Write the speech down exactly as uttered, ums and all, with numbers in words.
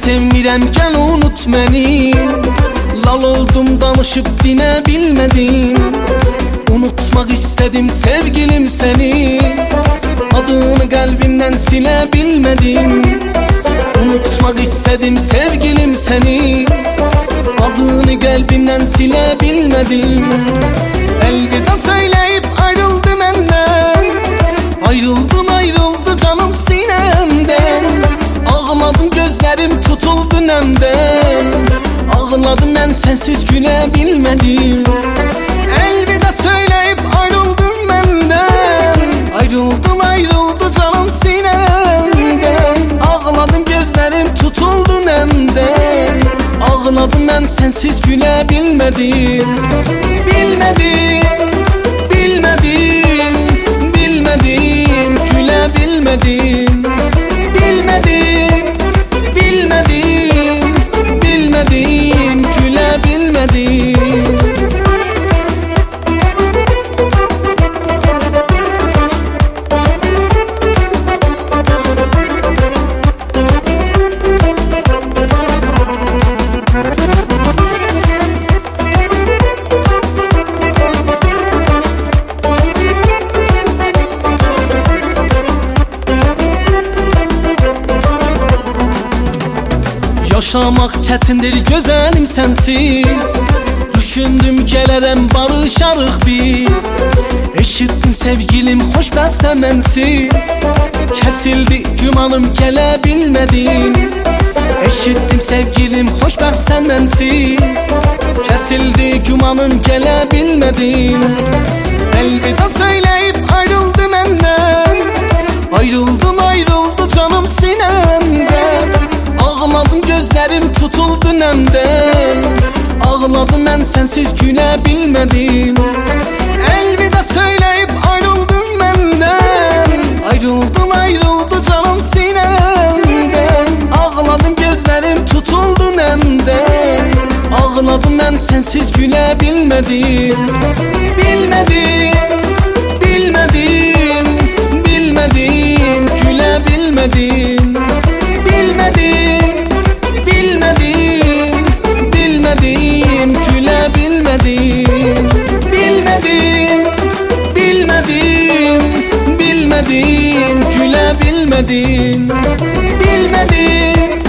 sevmirəm, gəl unut məni. Lal oldum, danışıb dinə bilmədim. Unutmaq istədim sevgilim səni. Adını qəlbimdən silə bilmədim. Unutmaq istədim sevgilim səni. Adını qəlbimdən silə bilmədim. Əlvida söyləyib ayrıldı məndən. Ayrıldım, ayrıldı canım sinəmdən. Ağladım, gözlərim tutuldu nəmdən. Ağladım, mən sənsiz gülə bilmədim. Əlvida söyləyib ayrıldın məndən. Ayrıldım, ayrıldı canım sinəmdən. Ağladım, gözlərim tutuldu nəmdən. Ağladım, mən sənsiz gülə bilmədim. Bilmədim, bilmədim, bilmədim, gülə bilmədim. Bilmədim, bilmədim, bilmədim, gülə bilmədim. Yaşamaq çətindir gözəlim sənsiz. Düşündüm gələrəm barışarıq biz. Eşitdim sevgilim xoşbəxtsən mənsiz. Kəsildi gümanım gələ bilmədim. Eşitdim sevgilim xoşbəxtsən mənsiz. Kəsildi gümanım gələ bilmədim. Əlvida söyləyib ayrıldı məndən. Ayrıldım, ayrıldı canım sinəmdən. Ağladım, gözlərim tutuldu nəmdən. Ağladım, mən sənsiz gülə bilmədim. Əlvida söyləyib ayrıldın məndən. Ayrıldım, ayrıldı canım sinəmdən. Ağladım, gözlərim tutuldu nəmdən. Ağladım, mən sənsiz gülə bilmədim. Bilmədim, bilmədim, bilmədim, gülə bilmədim. Bilmədim, bilmədim, bilmədim, gülə bilmədim. Bilmədim, bilmədim, bilmədim, gülə bilmədim. Bilmədim.